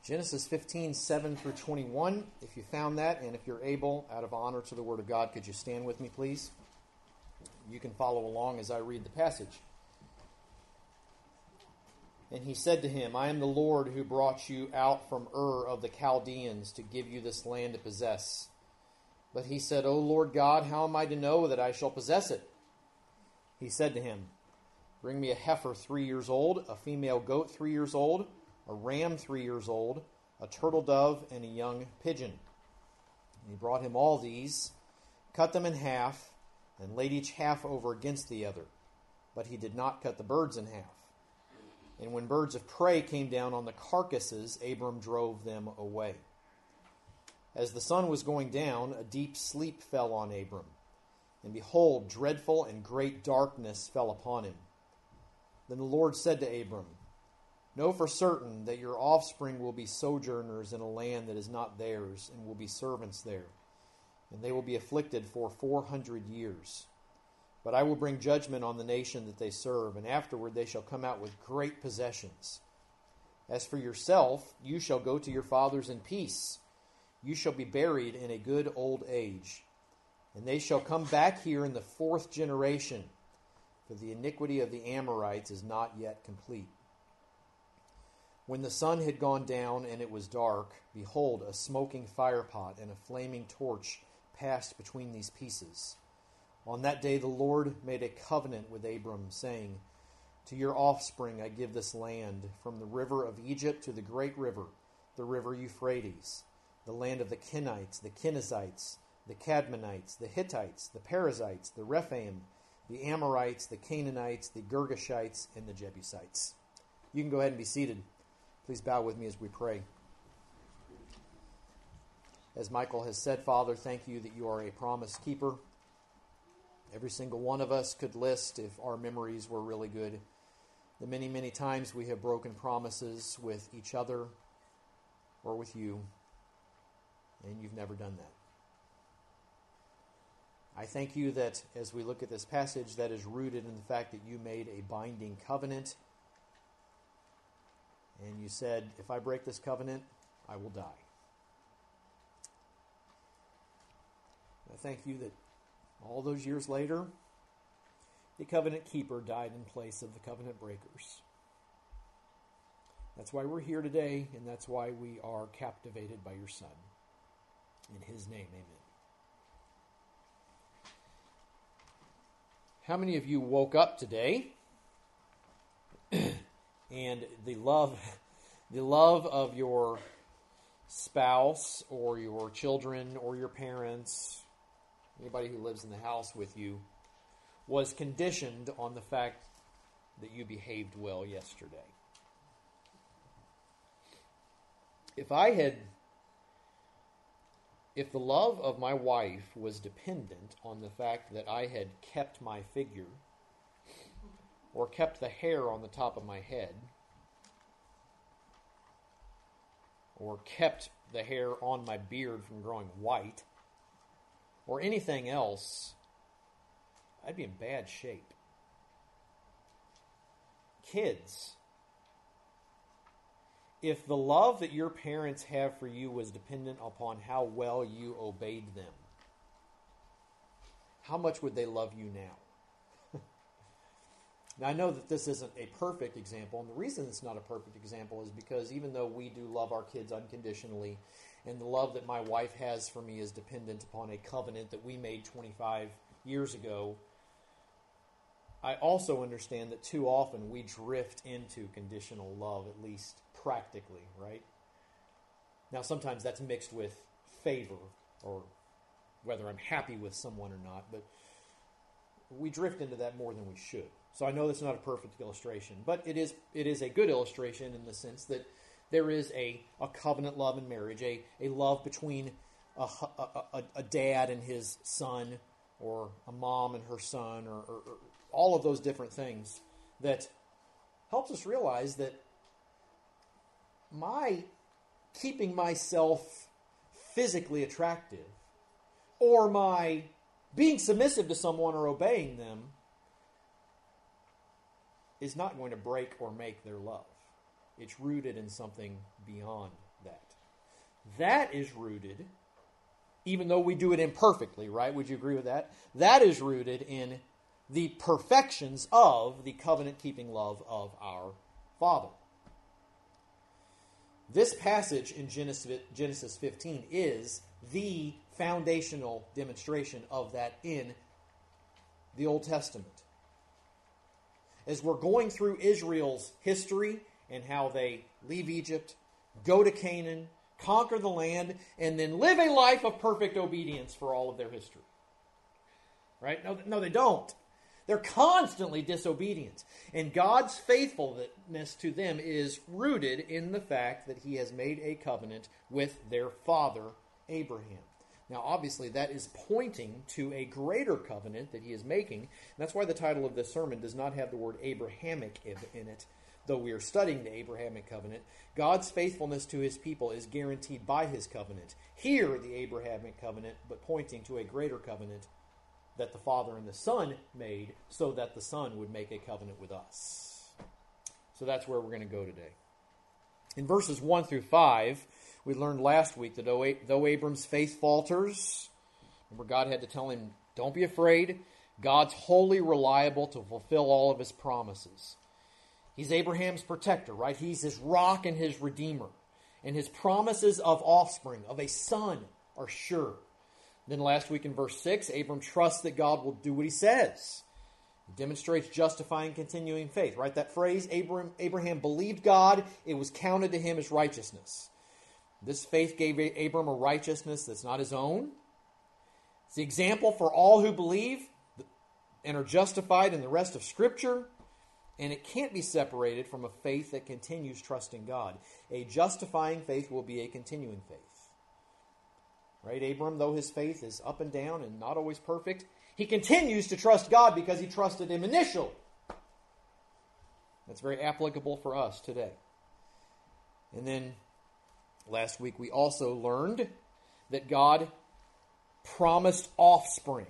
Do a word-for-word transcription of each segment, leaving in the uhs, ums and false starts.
Genesis fifteen, seven through twenty-one. If you found that, and if you're able, out of honor to the Word of God, could you stand with me, please? You can follow along as I read the passage. And he said to him, I am the Lord who brought you out from Ur of the Chaldeans to give you this land to possess. But he said, O Lord God, how am I to know that I shall possess it? He said to him, Bring me a heifer three years old, a female goat three years old, a ram three years old, a turtle dove, and a young pigeon. And he brought him all these, cut them in half, and laid each half over against the other. But he did not cut the birds in half. And when birds of prey came down on the carcasses, Abram drove them away. As the sun was going down, a deep sleep fell on Abram. And behold, dreadful and great darkness fell upon him. Then the Lord said to Abram, Know for certain that your offspring will be sojourners in a land that is not theirs, and will be servants there. And they will be afflicted for four hundred years. But I will bring judgment on the nation that they serve, and afterward they shall come out with great possessions. As for yourself, you shall go to your fathers in peace. You shall be buried in a good old age. And they shall come back here in the fourth generation, for the iniquity of the Amorites is not yet complete. When the sun had gone down and it was dark, behold, a smoking firepot and a flaming torch passed between these pieces. On that day the Lord made a covenant with Abram, saying, To your offspring I give this land, from the river of Egypt to the great river, the river Euphrates, the land of the Kenites, the Kenizzites, the Cadmonites, the Hittites, the Perizzites, the Rephaim, the Amorites, the Canaanites, the Girgashites, and the Jebusites. You can go ahead and be seated. Please bow with me as we pray. As Michael has said, Father, thank you that you are a promise keeper. Every single one of us could list, if our memories were really good, the many, many times we have broken promises with each other or with you, and you've never done that. I thank you that as we look at this passage, that is rooted in the fact that you made a binding covenant. And you said, if I break this covenant, I will die. I thank you that all those years later, the covenant keeper died in place of the covenant breakers. That's why we're here today, and that's why we are captivated by your Son. In his name, amen. How many of you woke up today and the love, the love of your spouse or your children or your parents, anybody who lives in the house with you, was conditioned on the fact that you behaved well yesterday? If I had, if the love of my wife was dependent on the fact that I had kept my figure or kept the hair on the top of my head or kept the hair on my beard from growing white or anything else, I'd be in bad shape. Kids, if the love that your parents have for you was dependent upon how well you obeyed them, how much would they love you now? Now, I know that this isn't a perfect example, and the reason it's not a perfect example is because even though we do love our kids unconditionally, and the love that my wife has for me is dependent upon a covenant that we made twenty-five years ago, I also understand that too often we drift into conditional love, at least practically, right? Now, sometimes that's mixed with favor, or whether I'm happy with someone or not, but we drift into that more than we should. So I know that's not a perfect illustration, but it is it is a good illustration in the sense that there is a, a covenant love in marriage, a, a love between a, a, a, a dad and his son, or a mom and her son, or, or, or all of those different things that helps us realize that my keeping myself physically attractive or my being submissive to someone or obeying them is not going to break or make their love. It's rooted in something beyond that. That is rooted, even though we do it imperfectly, right? Would you agree with that? That is rooted in the perfections of the covenant-keeping love of our Father. This passage in Genesis fifteen is the foundational demonstration of that in the Old Testament. As we're going through Israel's history and how they leave Egypt, go to Canaan, conquer the land, and then live a life of perfect obedience for all of their history. Right? No, no, they don't. They're constantly disobedient. And God's faithfulness to them is rooted in the fact that he has made a covenant with their father, Abraham. Now, obviously, that is pointing to a greater covenant that he is making. And that's why the title of this sermon does not have the word Abrahamic in it, though we are studying the Abrahamic covenant. God's faithfulness to his people is guaranteed by his covenant. Here, the Abrahamic covenant, but pointing to a greater covenant that the Father and the Son made, so that the Son would make a covenant with us. So that's where we're going to go today. In verses one through five, we learned last week that though Abram's faith falters, remember God had to tell him, don't be afraid. God's wholly reliable to fulfill all of his promises. He's Abraham's protector, right? He's his rock and his redeemer. And his promises of offspring, of a son, are sure. Then last week in verse six, Abram trusts that God will do what he says. It demonstrates justifying continuing faith, right? That phrase, Abraham, Abraham believed God, it was counted to him as righteousness. This faith gave Abram a righteousness that's not his own. It's the example for all who believe and are justified in the rest of Scripture. And it can't be separated from a faith that continues trusting God. A justifying faith will be a continuing faith. Right? Abram, though his faith is up and down and not always perfect, he continues to trust God because he trusted him initially. That's very applicable for us today. And then last week we also learned that God promised offspring.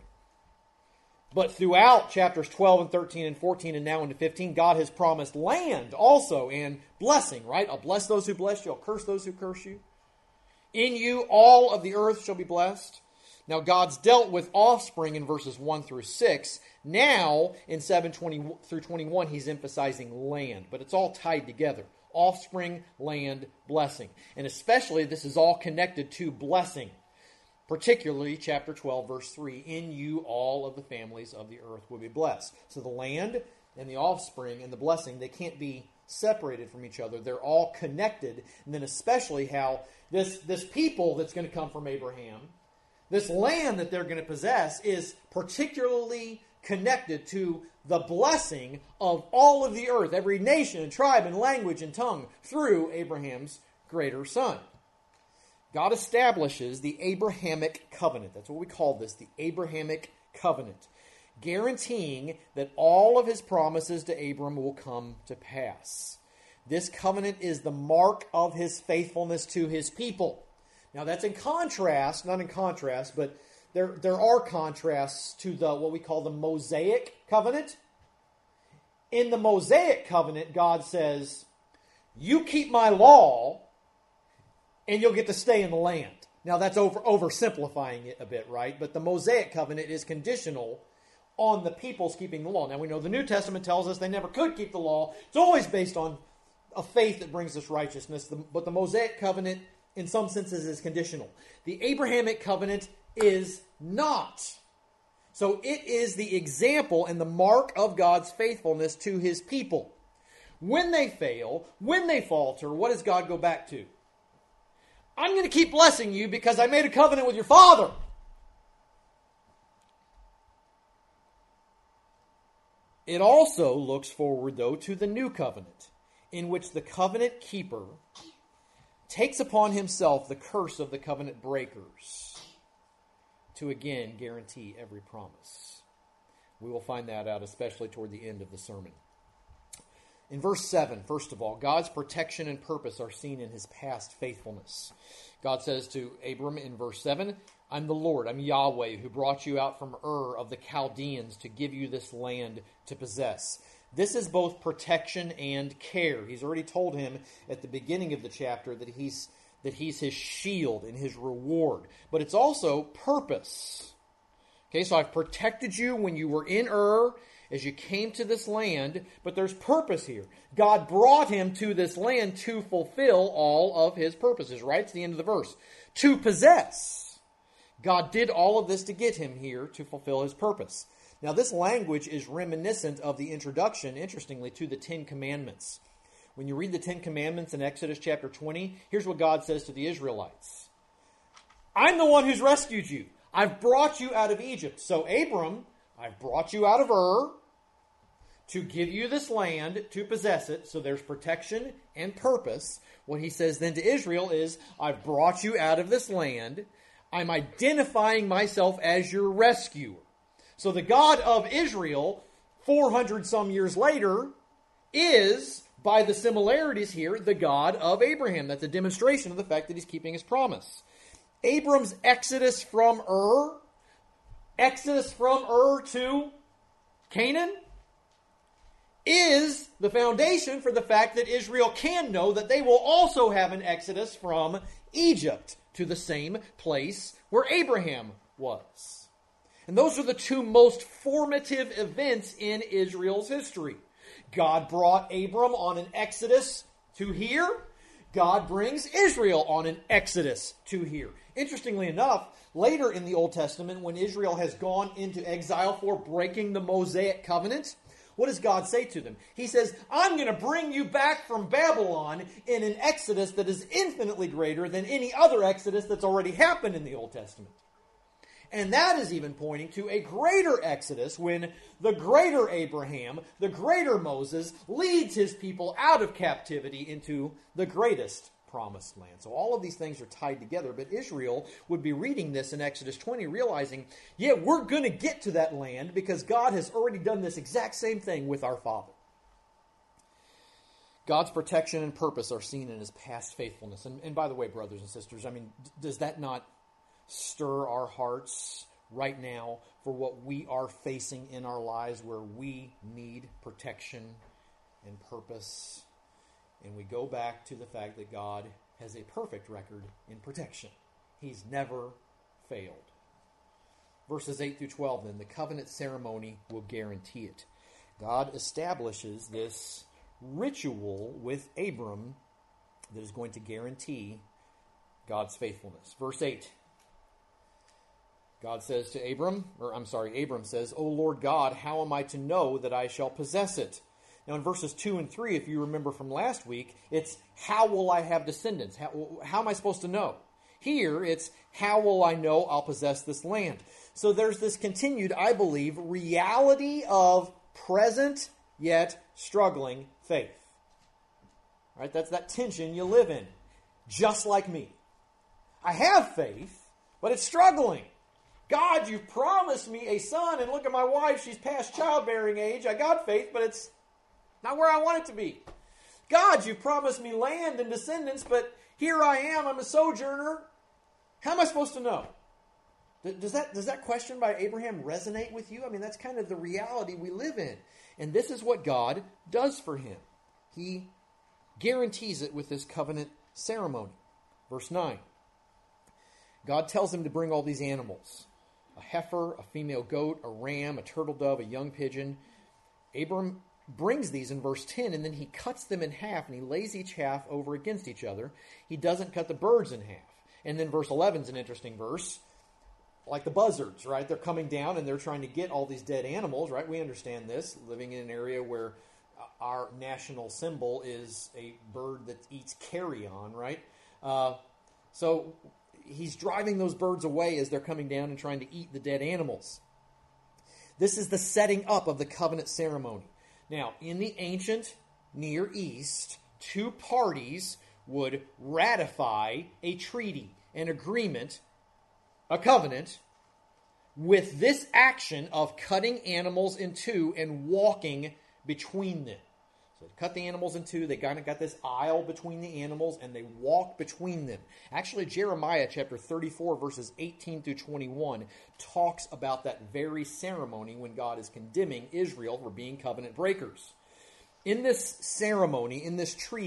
But throughout chapters twelve and thirteen and fourteen and now into fifteen, God has promised land also and blessing, right? I'll bless those who bless you. I'll curse those who curse you. In you, all of the earth shall be blessed. Now, God's dealt with offspring in verses one through six. Now, in seven twenty through twenty-one, he's emphasizing land. But it's all tied together. Offspring, land, blessing. And especially, this is all connected to blessing. Particularly, chapter twelve, verse three, in you all of the families of the earth will be blessed. So the land and the offspring and the blessing, they can't be separated from each other. They're all connected. And then especially how this, this people that's going to come from Abraham, this land that they're going to possess, is particularly connected to the blessing of all of the earth, every nation and tribe and language and tongue, through Abraham's greater son. God establishes the Abrahamic covenant. That's what we call this, the Abrahamic covenant, guaranteeing that all of his promises to Abram will come to pass. This covenant is the mark of his faithfulness to his people. Now that's in contrast, not in contrast, but there, there are contrasts to the what we call the Mosaic covenant. In the Mosaic covenant, God says, you keep my law, and you'll get to stay in the land. Now, that's over oversimplifying it a bit, right? But the Mosaic covenant is conditional on the people's keeping the law. Now, we know the New Testament tells us they never could keep the law. It's always based on a faith that brings us righteousness. But the Mosaic covenant, in some senses, is conditional. The Abrahamic covenant is not. So it is the example and the mark of God's faithfulness to his people. When they fail, when they falter, what does God go back to? I'm going to keep blessing you because I made a covenant with your father. It also looks forward, though, to the new covenant, in which the covenant keeper takes upon himself the curse of the covenant breakers to again guarantee every promise. We will find that out, especially toward the end of the sermon. In verse seven, first of all, God's protection and purpose are seen in his past faithfulness. God says to Abram in verse seven, I'm the Lord, I'm Yahweh, who brought you out from Ur of the Chaldeans to give you this land to possess. This is both protection and care. He's already told him at the beginning of the chapter that he's that he's his shield and his reward. But it's also purpose. Okay, so I've protected you when you were in Ur, as you came to this land, but there's purpose here. God brought him to this land to fulfill all of his purposes, right? It's the end of the verse. To possess. God did all of this to get him here to fulfill his purpose. Now, this language is reminiscent of the introduction, interestingly, to the Ten Commandments. When you read the Ten Commandments in Exodus chapter twenty, here's what God says to the Israelites. I'm the one who's rescued you. I've brought you out of Egypt. So, Abram, I've brought you out of Ur to give you this land, to possess it. So there's protection and purpose. What he says then to Israel is, I've brought you out of this land. I'm identifying myself as your rescuer. So the God of Israel, four hundred some years later, is, by the similarities here, the God of Abraham. That's a demonstration of the fact that he's keeping his promise. Abram's exodus from Ur, exodus from Ur to Canaan, is the foundation for the fact that Israel can know that they will also have an exodus from Egypt to the same place where Abraham was. And those are the two most formative events in Israel's history. God brought Abram on an exodus to here. God brings Israel on an exodus to here. Interestingly enough, later in the Old Testament, when Israel has gone into exile for breaking the Mosaic covenant, what does God say to them? He says, I'm going to bring you back from Babylon in an exodus that is infinitely greater than any other exodus that's already happened in the Old Testament. And that is even pointing to a greater exodus when the greater Abraham, the greater Moses, leads his people out of captivity into the greatest promised land. So all of these things are tied together, but Israel would be reading this in Exodus twenty, realizing, yeah, we're going to get to that land because God has already done this exact same thing with our father. God's protection and purpose are seen in his past faithfulness. And, and by the way, brothers and sisters, I mean, d- does that not stir our hearts right now for what we are facing in our lives where we need protection and purpose? And we go back to the fact that God has a perfect record in protection. He's never failed. Verses eight through twelve, then, the covenant ceremony will guarantee it. God establishes this ritual with Abram that is going to guarantee God's faithfulness. Verse eight. God says to Abram, or I'm sorry, Abram says, O Lord God, how am I to know that I shall possess it? Now in verses two and three, if you remember from last week, it's how will I have descendants? How, how am I supposed to know? Here, it's how will I know I'll possess this land? So there's this continued, I believe, reality of present yet struggling faith. Right? That's that tension you live in. Just like me. I have faith, but it's struggling. God, you've promised me a son, and look at my wife, she's past childbearing age. I got faith, but it's not where I want it to be. God, you've promised me land and descendants, but here I am, I'm a sojourner. How am I supposed to know? Does that, does that question by Abraham resonate with you? I mean, that's kind of the reality we live in. And this is what God does for him. He guarantees it with this covenant ceremony. Verse nine. God tells him to bring all these animals. A heifer, a female goat, a ram, a turtle dove, a young pigeon. Abram brings these in verse ten, and then he cuts them in half, and he lays each half over against each other. He doesn't cut the birds in half. And then verse eleven is an interesting verse. Like the buzzards, right? They're coming down, and they're trying to get all these dead animals, right? We understand this, living in an area where our national symbol is a bird that eats carrion, right? Uh, so he's driving those birds away as they're coming down and trying to eat the dead animals. This is the setting up of the covenant ceremony. Now, in the ancient Near East, two parties would ratify a treaty, an agreement, a covenant, with this action of cutting animals in two and walking between them. So they cut the animals in two, they kind of got this aisle between the animals, and they walk between them. Actually, Jeremiah chapter thirty-four, verses eighteen through twenty-one, talks about that very ceremony when God is condemning Israel for being covenant breakers. In this ceremony, in this treaty,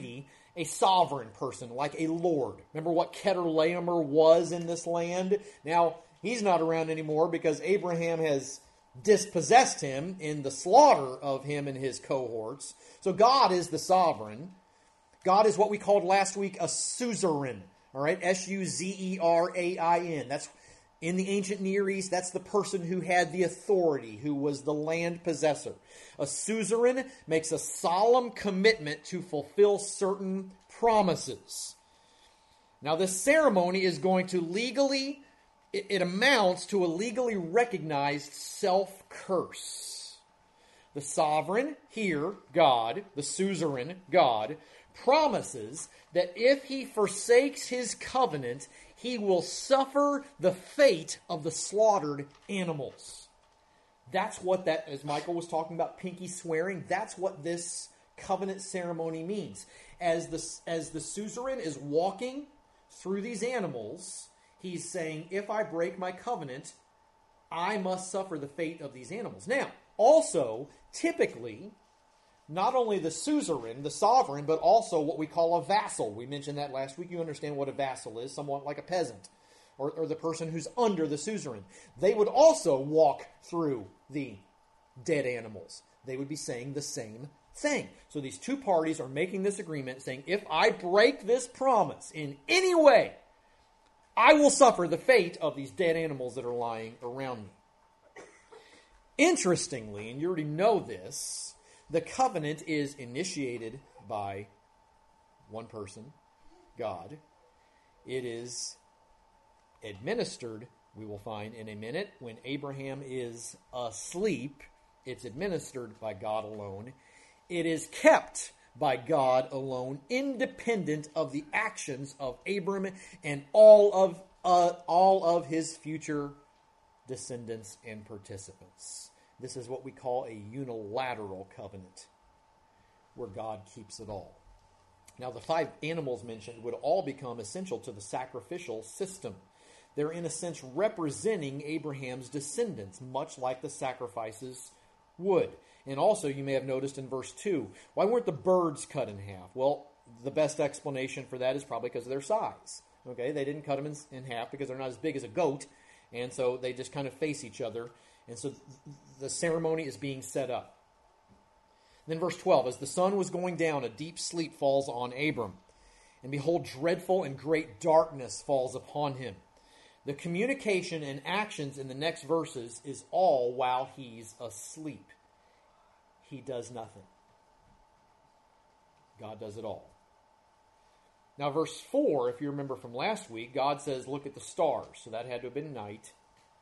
a sovereign person, like a lord. Remember what Chedorlaomer was in this land? Now, he's not around anymore because Abraham has dispossessed him in the slaughter of him and his cohorts. So God is the sovereign. God is what we called last week a suzerain. All right, S U Z E R A I N. That's in the ancient Near East, that's the person who had the authority, who was the land possessor. A suzerain makes a solemn commitment to fulfill certain promises. Now, this ceremony is going to legally, it, it amounts to a legally recognized self-curse. The sovereign, here, God, the suzerain, God, promises that if he forsakes his covenant, he will suffer the fate of the slaughtered animals. That's what that, as Michael was talking about, pinky swearing, that's what this covenant ceremony means. As the, as the suzerain is walking through these animals, he's saying, if I break my covenant, I must suffer the fate of these animals. Now, also, typically, not only the suzerain, the sovereign, but also what we call a vassal. We mentioned that last week. You understand what a vassal is, somewhat like a peasant, or, or the person who's under the suzerain. They would also walk through the dead animals. They would be saying the same thing. So these two parties are making this agreement, saying, if I break this promise in any way, I will suffer the fate of these dead animals that are lying around me. Interestingly, and you already know this, the covenant is initiated by one person, God. It is administered, we will find in a minute, when Abraham is asleep. It's administered by God alone. It is kept by God alone, independent of the actions of Abram and all of uh, all of his future descendants and participants. This is what we call a unilateral covenant, where God keeps it all. Now, the five animals mentioned would all become essential to the sacrificial system. They're, in a sense, representing Abraham's descendants, much like the sacrifices would. And also, you may have noticed in verse two, why weren't the birds cut in half? Well, the best explanation for that is probably because of their size. Okay, they didn't cut them in, in half because they're not as big as a goat, and so they just kind of face each other. And so the ceremony is being set up. Then verse twelve, as the sun was going down, a deep sleep falls on Abram. And behold, dreadful and great darkness falls upon him. The communication and actions in the next verses is all while he's asleep. He does nothing. God does it all. Now verse four, if you remember from last week, God says, look at the stars. So that had to have been night.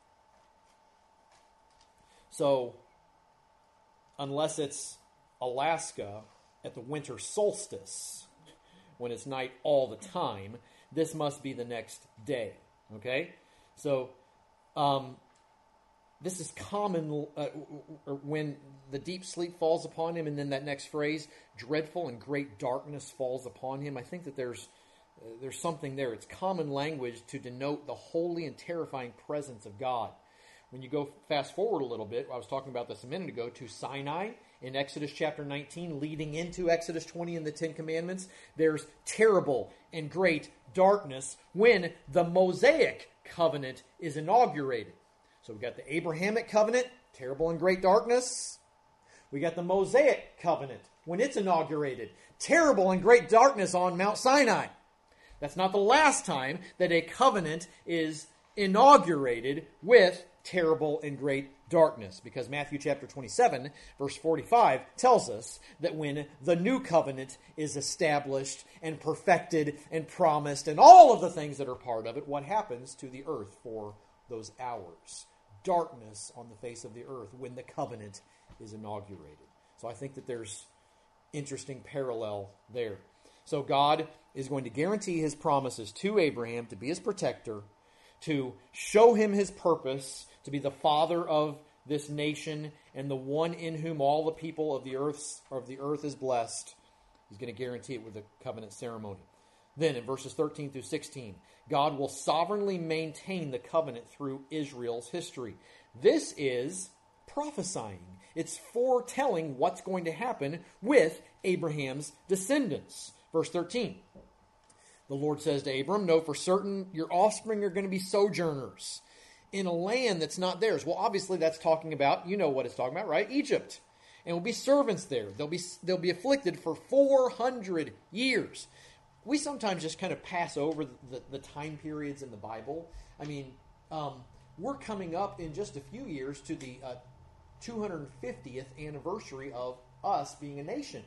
So, unless it's Alaska at the winter solstice, when it's night all the time, this must be the next day. Okay? So, um, this is common uh, when the deep sleep falls upon him, and then that next phrase, dreadful and great darkness falls upon him. I think that there's uh, there's something there. It's common language to denote the holy and terrifying presence of God. When you go fast forward a little bit, I was talking about this a minute ago, to Sinai in Exodus chapter nineteen, leading into Exodus twenty and the Ten Commandments, there's terrible and great darkness when the Mosaic covenant is inaugurated. So we've got the Abrahamic covenant, terrible and great darkness. We got the Mosaic covenant when it's inaugurated, terrible and great darkness on Mount Sinai. That's not the last time that a covenant is inaugurated with terrible and great darkness, because Matthew chapter twenty-seven, verse forty-five tells us that when the new covenant is established and perfected and promised and all of the things that are part of it, what happens to the earth for those hours? Darkness on the face of the earth when the covenant is inaugurated. So I think that there's interesting parallel there. So God is going to guarantee his promises to Abraham to be his protector, to show him his purpose, to be the father of this nation and the one in whom all the people of the earth of the earth is blessed. He's going to guarantee it with a covenant ceremony. Then in verses thirteen through sixteen, God will sovereignly maintain the covenant through Israel's history. This is prophesying. It's foretelling what's going to happen with Abraham's descendants. Verse thirteen. The Lord says to Abram, know for certain your offspring are going to be sojourners in a land that's not theirs. Well, obviously that's talking about, you know what it's talking about, right? Egypt. And will be servants there. They'll be, they'll be afflicted for four hundred years. We sometimes just kind of pass over the, the time periods in the Bible. I mean, um, we're coming up in just a few years to the uh, two hundred fiftieth anniversary of us being a nation.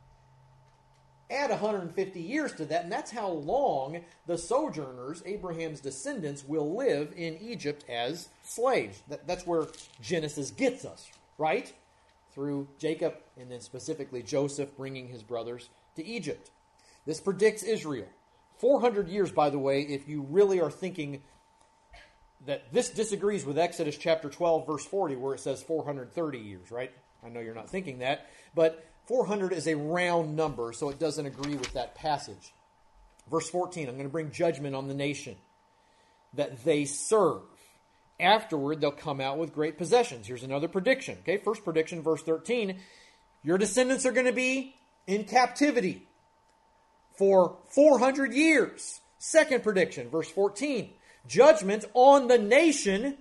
Add one hundred fifty years to that, and that's how long the sojourners, Abraham's descendants, will live in Egypt as slaves. That, that's where Genesis gets us, right? Through Jacob, and then specifically Joseph bringing his brothers to Egypt. This predicts Israel. four hundred years, by the way, if you really are thinking that this disagrees with Exodus chapter twelve, verse forty, where it says four hundred thirty years, right? I know you're not thinking that, but four hundred is a round number, so it doesn't agree with that passage. Verse fourteen, I'm going to bring judgment on the nation that they serve. Afterward, they'll come out with great possessions. Here's another prediction. Okay, first prediction, verse thirteen. Your descendants are going to be in captivity for four hundred years. Second prediction, verse fourteen. Judgment on the nation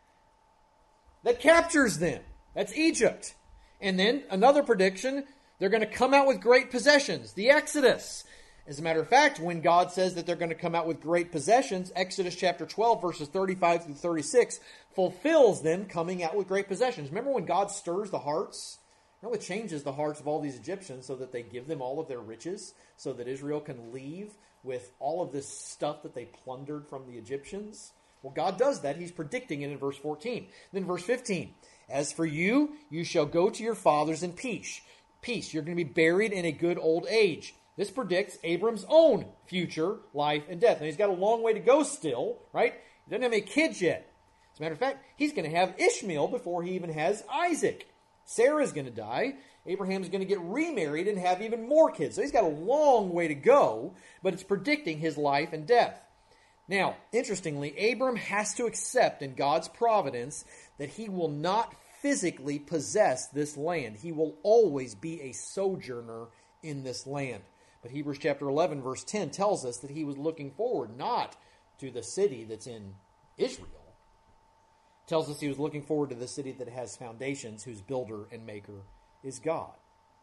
that captures them. That's Egypt. And then another prediction, they're going to come out with great possessions. The Exodus. As a matter of fact, when God says that they're going to come out with great possessions, Exodus chapter twelve, verses thirty-five through thirty-six, fulfills them coming out with great possessions. Remember when God stirs the hearts? You know, it changes the hearts of all these Egyptians so that they give them all of their riches, so that Israel can leave with all of this stuff that they plundered from the Egyptians. Well, God does that. He's predicting it in verse fourteen. Then verse fifteen, as for you, you shall go to your fathers in peace. Peace. You're going to be buried in a good old age. This predicts Abram's own future life and death. And he's got a long way to go still, right? He doesn't have any kids yet. As a matter of fact, he's going to have Ishmael before he even has Isaac. Sarah's going to die. Abraham's going to get remarried and have even more kids. So he's got a long way to go, but it's predicting his life and death. Now, interestingly, Abram has to accept in God's providence that he will not physically possess this land. He will always be a sojourner in this land. But Hebrews chapter eleven, verse ten tells us that he was looking forward not to the city that's in Israel. It tells us he was looking forward to the city that has foundations, whose builder and maker is God.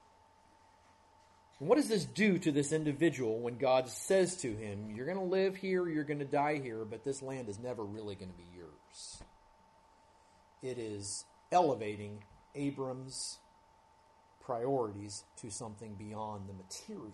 And what does this do to this individual when God says to him, you're going to live here, you're going to die here, but this land is never really going to be yours? It is elevating Abram's priorities to something beyond the material,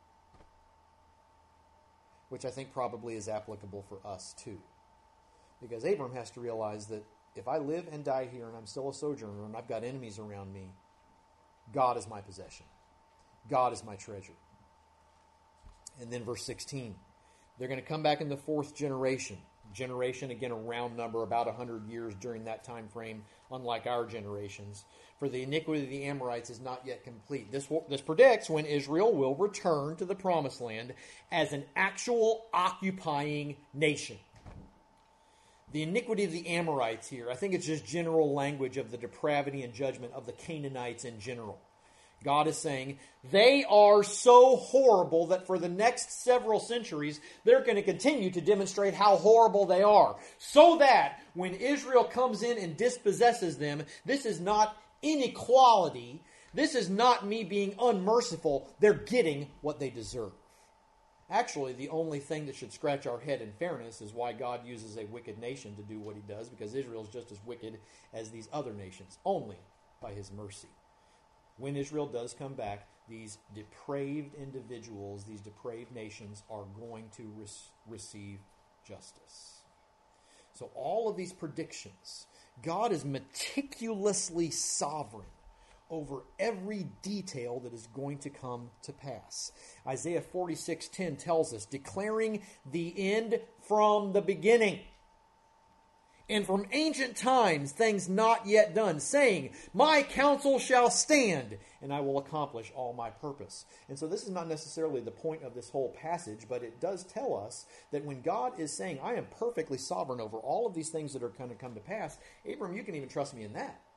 which I think probably is applicable for us too. Because Abram has to realize that if I live and die here and I'm still a sojourner and I've got enemies around me, God is my possession. God is my treasure. And then verse sixteen, they're going to come back in the fourth generation. Generation, again, a round number, about one hundred years during that time frame, unlike our generations. For the iniquity of the Amorites is not yet complete. This, this predicts when Israel will return to the promised land as an actual occupying nation. The iniquity of the Amorites here, I think it's just general language of the depravity and judgment of the Canaanites in general. God is saying, they are so horrible that for the next several centuries, they're going to continue to demonstrate how horrible they are. So that when Israel comes in and dispossesses them, this is not inequality. This is not me being unmerciful. They're getting what they deserve. Actually, the only thing that should scratch our head in fairness is why God uses a wicked nation to do what he does, because Israel is just as wicked as these other nations, only by his mercy. When Israel does come back, these depraved individuals, these depraved nations are going to re- receive justice. So all of these predictions, God is meticulously sovereign over every detail that is going to come to pass. Isaiah forty-six ten tells us, declaring the end from the beginning, and from ancient times things not yet done, saying, my counsel shall stand, and I will accomplish all my purpose. And so this is not necessarily the point of this whole passage, but it does tell us that when God is saying, I am perfectly sovereign over all of these things that are going to come to pass, Abram, you can even trust me in that.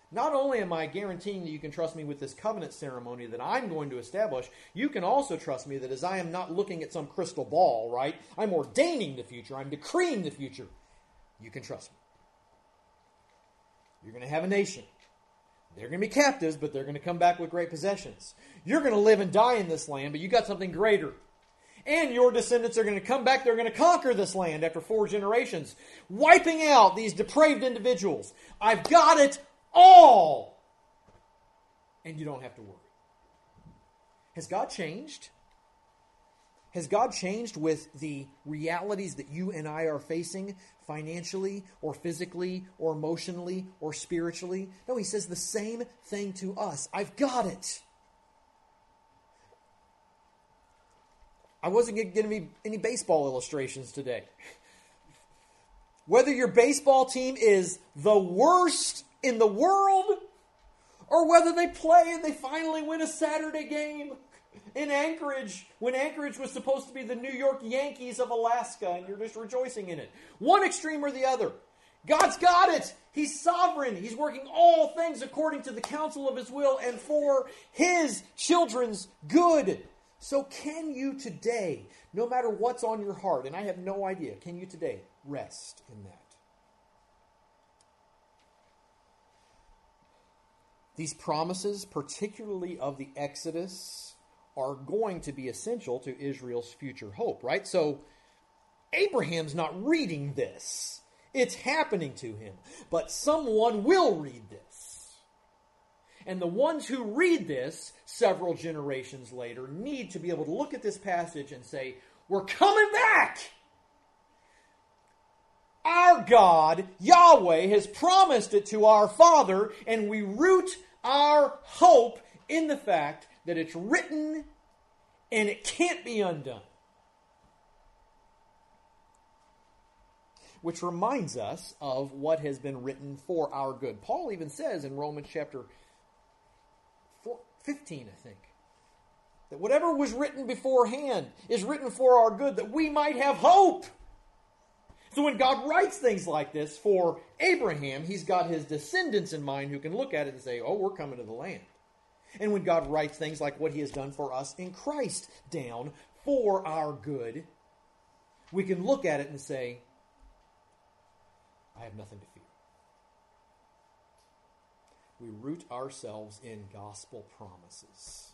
Not only am I guaranteeing that you can trust me with this covenant ceremony that I'm going to establish, you can also trust me that as I am not looking at some crystal ball, right? I'm ordaining the future. I'm decreeing the future. You can trust me. You're going to have a nation. They're going to be captives, but they're going to come back with great possessions. You're going to live and die in this land, but you got something greater. And your descendants are going to come back. They're going to conquer this land after four generations, wiping out these depraved individuals. I've got it all. And you don't have to worry. Has God changed? Has God changed with the realities that you and I are facing financially or physically or emotionally or spiritually? No, he says the same thing to us. I've got it. I wasn't going to give me any baseball illustrations today. Whether your baseball team is the worst in the world or whether they play and they finally win a Saturday game in Anchorage when Anchorage was supposed to be the New York Yankees of Alaska and you're just rejoicing in it. One extreme or the other. God's got it. He's sovereign. He's working all things according to the counsel of His will and for His children's good. So can you today, no matter what's on your heart, and I have no idea, can you today rest in that? These promises, particularly of the Exodus, are going to be essential to Israel's future hope, right? So Abraham's not reading this. It's happening to him. But someone will read this. And the ones who read this several generations later need to be able to look at this passage and say, we're coming back. Our God, Yahweh, has promised it to our Father, and we root our hope in the fact that it's written and it can't be undone. Which reminds us of what has been written for our good. Paul even says in Romans chapter fifteen, I think, that whatever was written beforehand is written for our good, that we might have hope. So when God writes things like this for Abraham, He's got his descendants in mind who can look at it and say, oh, we're coming to the land. And when God writes things like what He has done for us in Christ down for our good, we can look at it and say, I have nothing to fear. We root ourselves in gospel promises.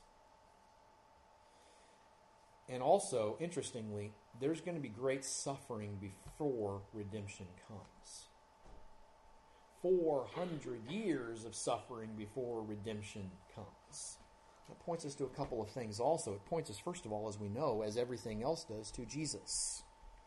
And also, interestingly, there's going to be great suffering before redemption comes. four hundred years of suffering before redemption comes. That points us to a couple of things also. It points us, first of all, as we know, as everything else does, to Jesus.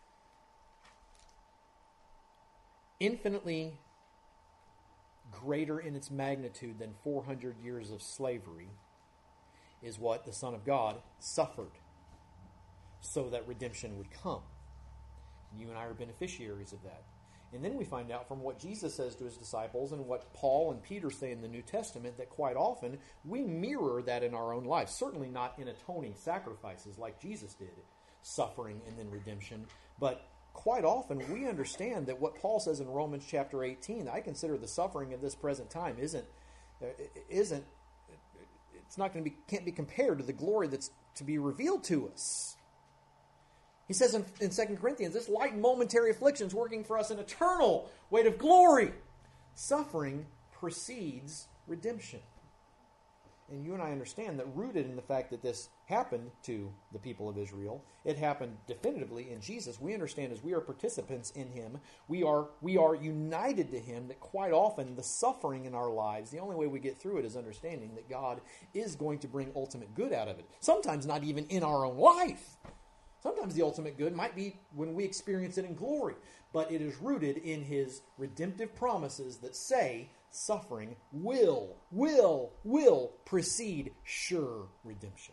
Infinitely greater in its magnitude than four hundred years of slavery is what the Son of God suffered so that redemption would come. You and I are beneficiaries of that. And then we find out from what Jesus says to His disciples and what Paul and Peter say in the New Testament that quite often we mirror that in our own lives. Certainly not in atoning sacrifices like Jesus did, suffering and then redemption, but quite often we understand that what Paul says in Romans chapter eighteen, I consider the suffering of this present time isn't, isn't it's not going to be, can't be compared to the glory that's to be revealed to us. He says in, in Second Corinthians, this light and momentary affliction is working for us an eternal weight of glory. Suffering precedes redemption. And you and I understand that rooted in the fact that this happened to the people of Israel, it happened definitively in Jesus. We understand as we are participants in Him, we are we are united to Him, that quite often the suffering in our lives, the only way we get through it is understanding that God is going to bring ultimate good out of it. Sometimes not even in our own life. Sometimes the ultimate good might be when we experience it in glory, but it is rooted in His redemptive promises that say suffering will, will, will precede sure redemption.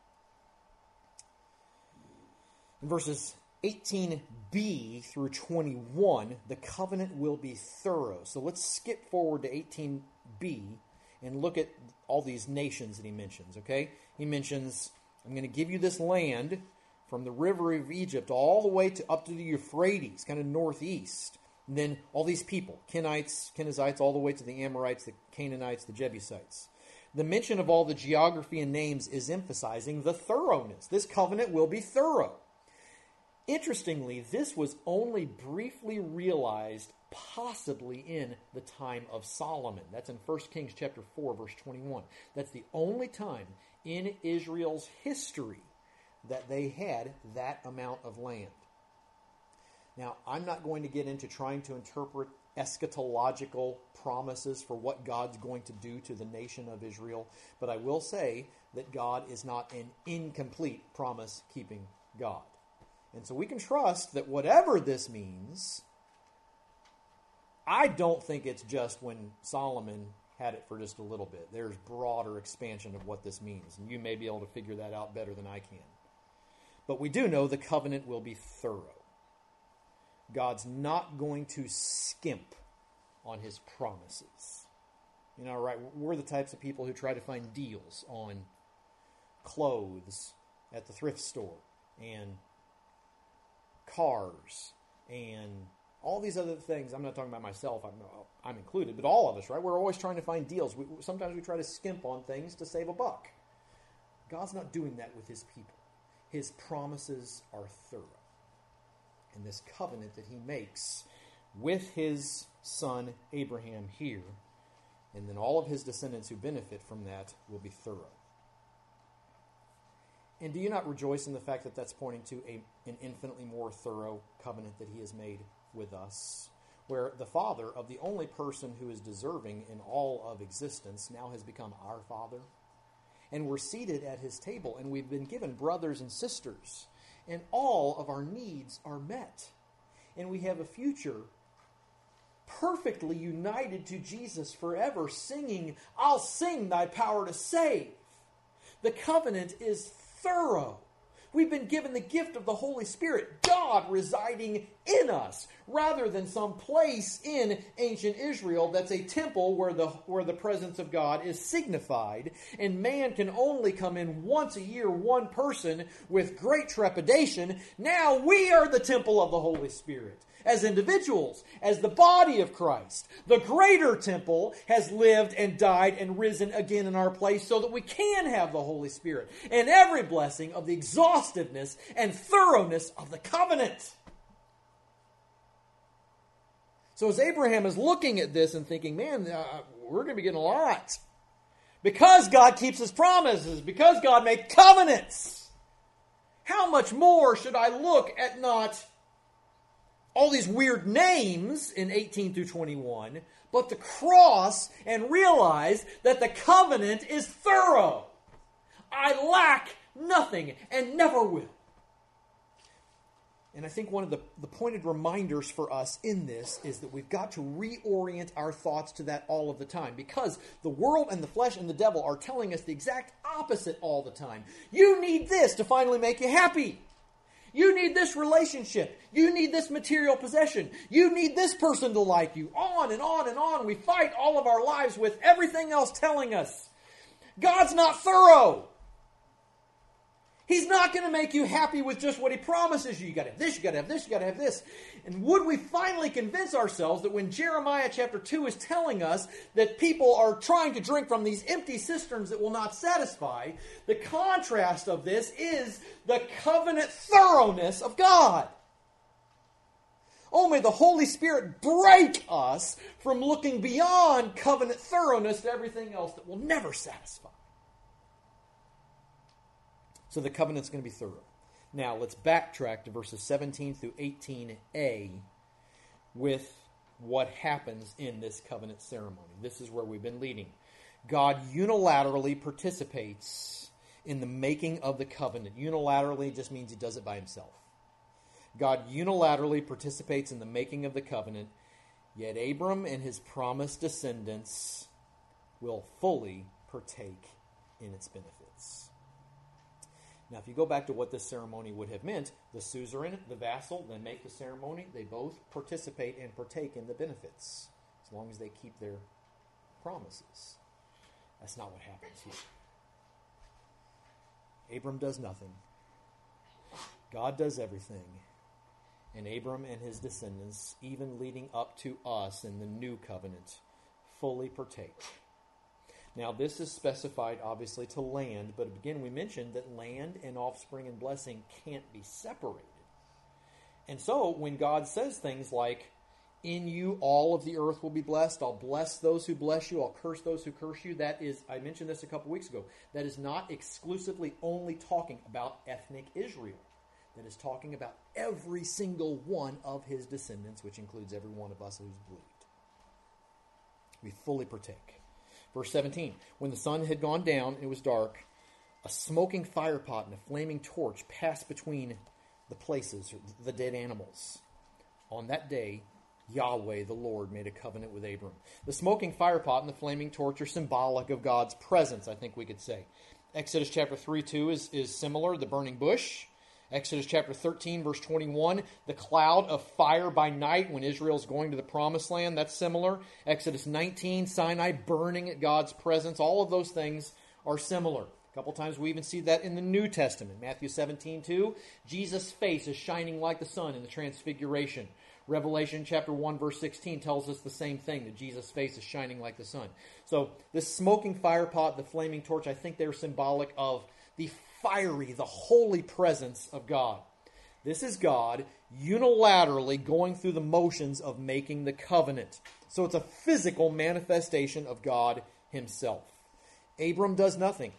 In verses eighteen b through twenty-one, the covenant will be thorough. So let's skip forward to eighteen b and look at all these nations that he mentions, okay? He mentions, I'm going to give you this land from the river of Egypt all the way to up to the Euphrates, kind of northeast. And then all these people, Kenites, Kenizzites, all the way to the Amorites, the Canaanites, the Jebusites. The mention of all the geography and names is emphasizing the thoroughness. This covenant will be thorough. Interestingly, this was only briefly realized possibly in the time of Solomon. That's in First Kings chapter four, verse twenty-one. That's the only time in Israel's history that they had that amount of land. Now, I'm not going to get into trying to interpret eschatological promises for what God's going to do to the nation of Israel, but I will say that God is not an incomplete promise-keeping God. And so we can trust that whatever this means, I don't think it's just when Solomon had it for just a little bit. There's broader expansion of what this means, and you may be able to figure that out better than I can. But we do know the covenant will be thorough. God's not going to skimp on his promises. You know, right? We're the types of people who try to find deals on clothes at the thrift store and cars and all these other things. I'm not talking about myself. I'm, I'm included, but all of us, right? We're always trying to find deals. We, sometimes we try to skimp on things to save a buck. God's not doing that with his people. His promises are thorough. And this covenant that he makes with his son Abraham here, and then all of his descendants who benefit from that, will be thorough. And do you not rejoice in the fact that that's pointing to a, an infinitely more thorough covenant that he has made with us, where the Father of the only person who is deserving in all of existence now has become our Father? And we're seated at his table, and we've been given brothers and sisters, and all of our needs are met. And we have a future perfectly united to Jesus forever, singing, "I'll sing thy power to save." The covenant is thorough. We've been given the gift of the Holy Spirit, God residing in us, rather than some place in ancient Israel that's a temple where the, where the presence of God is signified, and man can only come in once a year, one person, with great trepidation. Now we are the temple of the Holy Spirit. As individuals, as the body of Christ, the greater temple has lived and died and risen again in our place so that we can have the Holy Spirit and every blessing of the exhaustiveness and thoroughness of the covenant. So as Abraham is looking at this and thinking, man, uh, we're going to be getting a lot. Because God keeps his promises, because God made covenants, how much more should I look at not all these weird names in eighteen through twenty-one, but the cross, and realize that the covenant is thorough. I lack nothing and never will. And I think one of the, the pointed reminders for us in this is that we've got to reorient our thoughts to that all of the time, because the world and the flesh and the devil are telling us the exact opposite all the time. You need this to finally make you happy. You need this relationship. You need this material possession. You need this person to like you. On and on and on. We fight all of our lives with everything else telling us God's not thorough. He's not going to make you happy with just what he promises you. You got to have this, you got to have this, you got to have this. And would we finally convince ourselves that when Jeremiah chapter two is telling us that people are trying to drink from these empty cisterns that will not satisfy, the contrast of this is the covenant thoroughness of God. Oh, may the Holy Spirit break us from looking beyond covenant thoroughness to everything else that will never satisfy. So the covenant's going to be thorough. Now let's backtrack to verses seventeen through eighteen a with what happens in this covenant ceremony. This is where we've been leading. God unilaterally participates in the making of the covenant. Unilaterally just means he does it by himself. God unilaterally participates in the making of the covenant, yet Abram and his promised descendants will fully partake in its benefits. Now, if you go back to what this ceremony would have meant, the suzerain, the vassal, they make the ceremony, they both participate and partake in the benefits, as long as they keep their promises. That's not what happens here. Abram does nothing. God does everything. And Abram and his descendants, even leading up to us in the new covenant, fully partake. Now, this is specified, obviously, to land, but again, we mentioned that land and offspring and blessing can't be separated. And so, when God says things like, in you all of the earth will be blessed, I'll bless those who bless you, I'll curse those who curse you, that is, I mentioned this a couple weeks ago, that is not exclusively only talking about ethnic Israel. That is talking about every single one of his descendants, which includes every one of us who's believed. We fully partake. Verse seventeen, when the sun had gone down and it was dark, a smoking firepot and a flaming torch passed between the places, the dead animals. On that day, Yahweh, the Lord, made a covenant with Abram. The smoking firepot and the flaming torch are symbolic of God's presence, I think we could say. Exodus chapter three two is, is similar, the burning bush. Exodus chapter thirteen, verse twenty-one, the cloud of fire by night when Israel's going to the promised land, that's similar. Exodus nineteen, Sinai burning at God's presence. All of those things are similar. A couple times we even see that in the New Testament. Matthew seventeen two, Jesus' face is shining like the sun in the transfiguration. Revelation chapter one, verse sixteen tells us the same thing, that Jesus' face is shining like the sun. So this smoking firepot, the flaming torch, I think they're symbolic of the fiery, the holy presence of God. This is God unilaterally going through the motions of making the covenant. So it's a physical manifestation of God himself. Abram does nothing.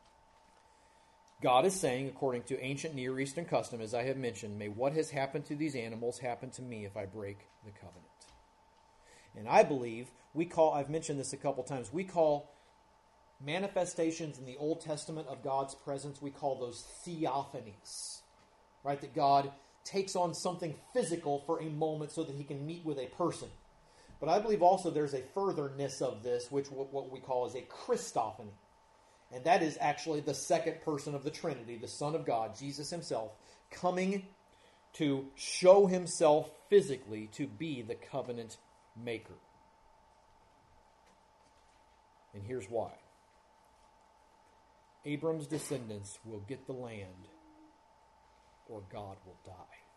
God is saying, according to ancient Near Eastern custom, as I have mentioned, may what has happened to these animals happen to me if I break the covenant. And I believe, we call, I've mentioned this a couple times, we call manifestations in the Old Testament of God's presence, we call those theophanies. Right? That God takes on something physical for a moment so that he can meet with a person. But I believe also there's a furtherness of this, which what we call is a Christophany. And that is actually the second person of the Trinity, the Son of God, Jesus himself, coming to show himself physically to be the covenant maker. And here's why. Abram's descendants will get the land, or God will die.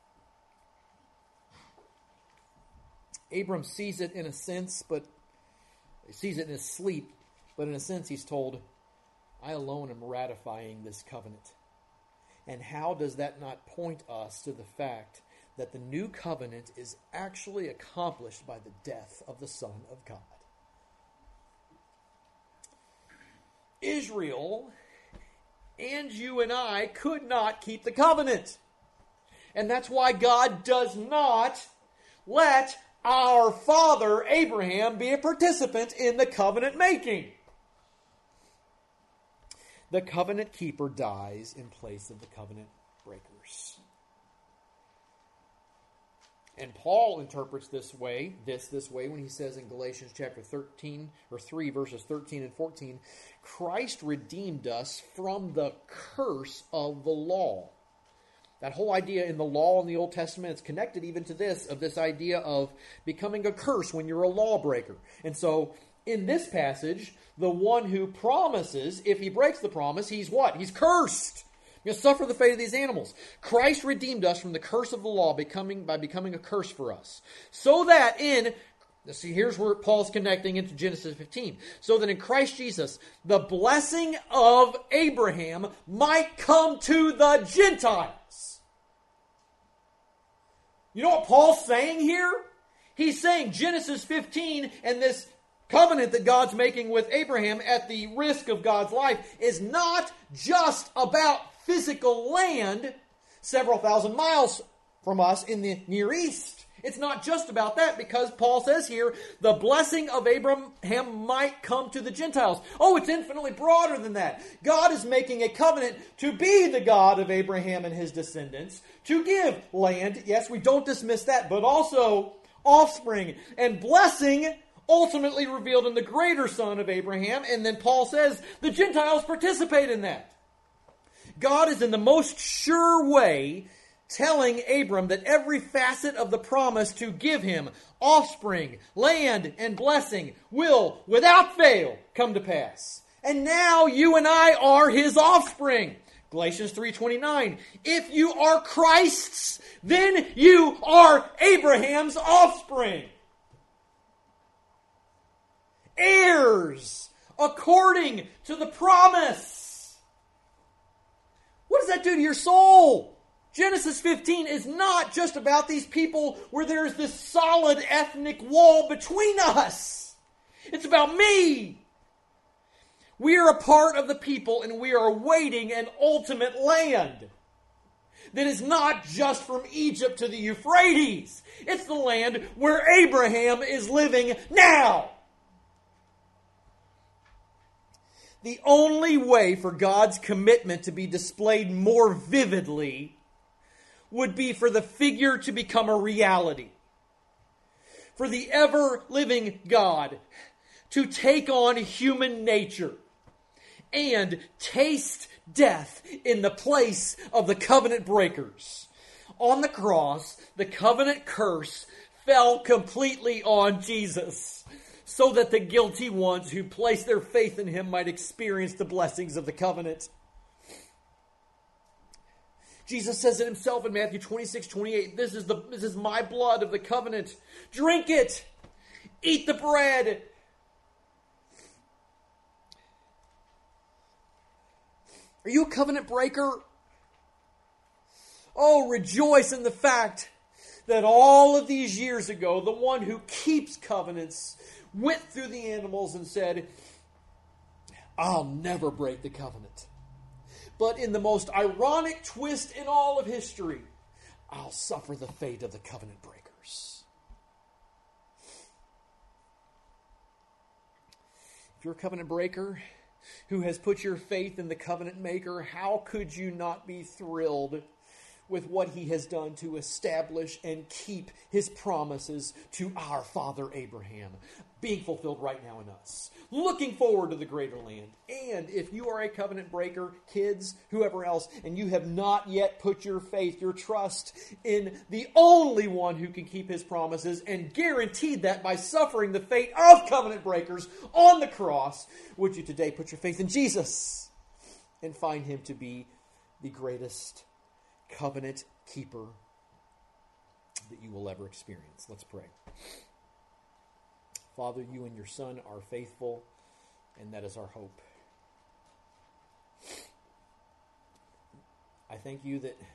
Abram sees it in a sense, but he sees it in his sleep, but in a sense he's told, I alone am ratifying this covenant. And how does that not point us to the fact that the new covenant is actually accomplished by the death of the Son of God? Israel and you and I could not keep the covenant. And that's why God does not let our father Abraham be a participant in the covenant making. The covenant keeper dies in place of the covenant breakers. And Paul interprets this way, this this way when he says in Galatians chapter thirteen or three verses thirteen and fourteen, Christ redeemed us from the curse of the law. That whole idea in the law in the Old Testament, it's connected even to this, of this idea of becoming a curse when you're a lawbreaker. And so in this passage, the one who promises, if he breaks the promise, he's what? He's cursed. You're going to suffer the fate of these animals. Christ redeemed us from the curse of the law becoming by becoming a curse for us. So that in, see, here's where Paul's connecting into Genesis fifteen. So that in Christ Jesus, the blessing of Abraham might come to the Gentiles. You know what Paul's saying here? He's saying Genesis fifteen and this covenant that God's making with Abraham at the risk of God's life is not just about physical land several thousand miles from us in the Near East. It's not just about that, because Paul says here, the blessing of Abraham might come to the Gentiles. Oh, it's infinitely broader than that. God is making a covenant to be the God of Abraham and his descendants, to give land. Yes, we don't dismiss that, but also offspring and blessing ultimately revealed in the greater son of Abraham. And then Paul says the Gentiles participate in that. God is in the most sure way telling Abram that every facet of the promise to give him offspring, land, and blessing will, without fail, come to pass. And now you and I are his offspring. Galatians three twenty-nine, if you are Christ's, then you are Abraham's offspring. Heirs according to the promise. What does that do to your soul? Genesis fifteen is not just about these people where there's this solid ethnic wall between us. It's about me. We are a part of the people, and we are awaiting an ultimate land that is not just from Egypt to the Euphrates. It's the land where Abraham is living now. The only way for God's commitment to be displayed more vividly would be for the figure to become a reality. For the ever-living God to take on human nature and taste death in the place of the covenant breakers. On the cross, the covenant curse fell completely on Jesus, so that the guilty ones who placed their faith in him might experience the blessings of the covenant. Jesus says it himself in Matthew twenty-six twenty-eight, this is, the, this is my blood of the covenant. Drink it. Eat the bread. Are you a covenant breaker? Oh, rejoice in the fact that all of these years ago, the one who keeps covenants went through the animals and said, I'll never break the covenant. But in the most ironic twist in all of history, I'll suffer the fate of the covenant breakers. If you're a covenant breaker who has put your faith in the covenant maker, how could you not be thrilled with what he has done to establish and keep his promises to our father Abraham, being fulfilled right now in us, looking forward to the greater land? And if you are a covenant breaker, kids, whoever else, and you have not yet put your faith, your trust in the only one who can keep his promises, and guaranteed that by suffering the fate of covenant breakers on the cross, would you today put your faith in Jesus and find him to be the greatest covenant keeper that you will ever experience? Let's pray. Father, you and your Son are faithful, and that is our hope. I thank you that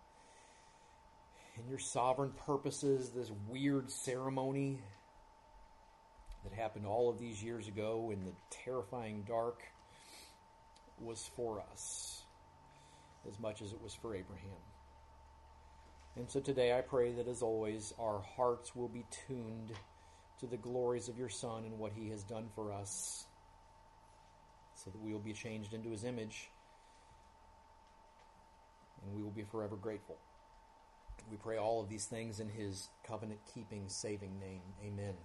in your sovereign purposes, this weird ceremony that happened all of these years ago in the terrifying dark was for us as much as it was for Abraham. And so today I pray that, as always, our hearts will be tuned to the glories of your Son and what he has done for us, so that we will be changed into his image, and we will be forever grateful. We pray all of these things in his covenant-keeping, saving name. Amen.